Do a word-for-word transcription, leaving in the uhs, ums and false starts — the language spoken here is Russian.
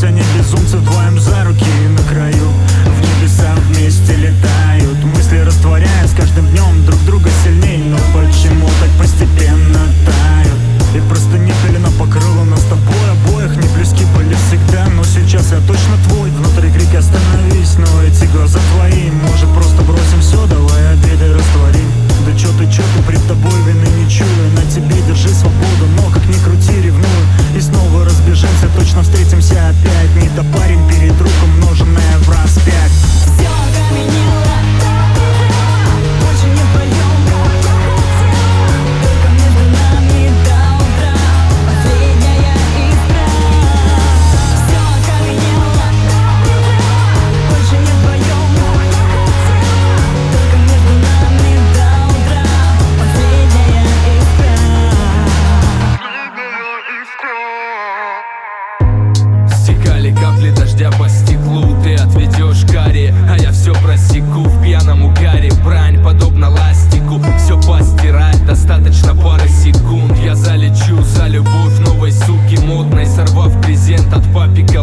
путь, они безумцы вдвоем за руки на краю. В небеса вместе летают, мысли растворяя с каждым днем друг друга сильней. Но почему так постепенно тают? И просто не пелена покрыла нас с тобой обоих. Не плюски были всегда, но сейчас я точно твой. Внутри крик остановись, но эти глаза твои. Может просто бросим все, давай обиды растворим. Да чё ты, чё ты, пред тобой вины не чую. На тебе держи свободу, но как ни крути ревную. И снова разбежимся, точно встретимся опять. Не то парень перед другом, умноженное в раз пять. Все окаменело, больше не поем, как я хотел. Только между нами до утра последняя искра. Все окаменело, больше не поем, как я хотел. Только между нами до утра последняя искра. Стекали капли дождя по стеклу. Ты отведешь каре, а я все просеку в пьяном угаре. Брань подобно ластику, все постирать достаточно пары секунд. Я залечу за любовь новой суки модной, сорвав презент от папика